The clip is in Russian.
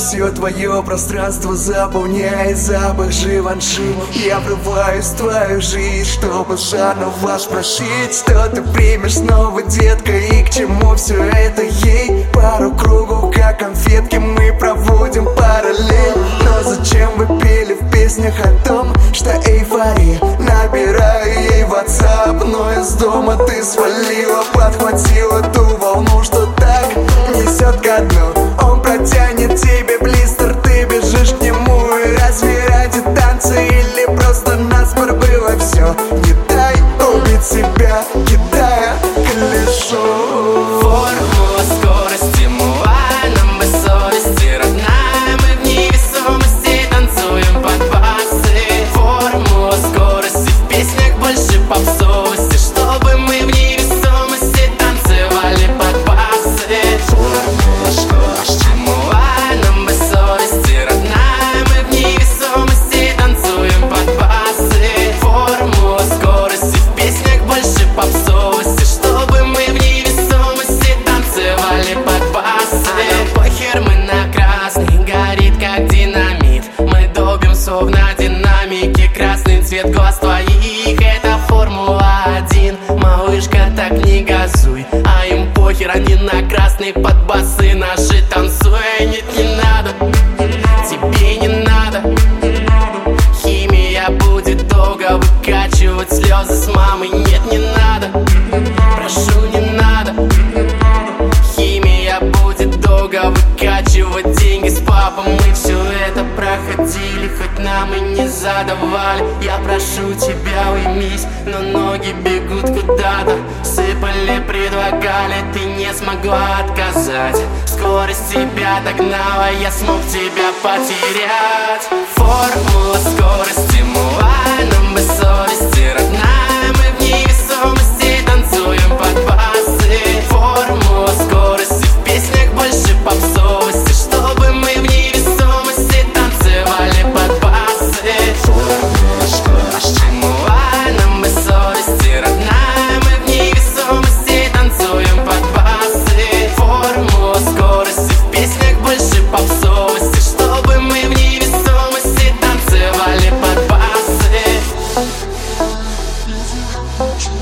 Все твое пространство заполняет запах Живанши. Я врываюсь в твою жизнь, чтобы заново спросить, что ты примешь снова, детка, и к чему все это ей? Пару кругов, как конфетки, мы проводим параллель. Но зачем вы пели в песнях о том, что эйфория? Набираю ей в WhatsApp, но из дома ты свалила. Подхватила ту волну, что так несет ко дну. Он протянет тебе блистер, ты бежишь к нему. И разве ради танца или просто наспор было все? Не дай убить себя, кидая колесо. Формула скорости муа, нам бы совести родная. Мы в невесомости танцуем под басы. Формула скорости в песнях, больше попсовости, чтобы мы в невесомости танцевали под басы. Формула скорости муа, нам бы совести родная. Мы в невесомости танцуем под басы. Формула скорости в песнях, больше попсовости, чтобы мы в невесомости танцевали под басы. А нам похер, мы на красный, горит как динамит. Мы долбим словно динамики, красный цвет глаз твоих. Это Формула-1, малышка, так не газуй. А им похер, они на красный под басы наши танцуй. Нет, не надо, тебе не надо. Химия будет долго выкачивать слезы с мамой. Нет, не надо, прошу, не надо. Химия будет долго выкачивать деньги с папом. Мы все это проходили, хоть нам и не задавали. Я прошу тебя, уймись, но ноги бегут куда-то. Сыпали, предлагали, ты не смогла отказать. Скорость тебя догнала, я смог тебя потерять. Формула скорости муа, нам бы совести родная. Мы в невесомости танцуем под басы. Формула скорости в песнях, больше попсовости, чтобы мы в невесомости танцевали под басы. Формула скорости муа, нам бы совести родная. Мы в невесомости танцуем под басы. Формула скорости в песнях, больше попсовости, чтобы мы в невесомости танцевали под басы.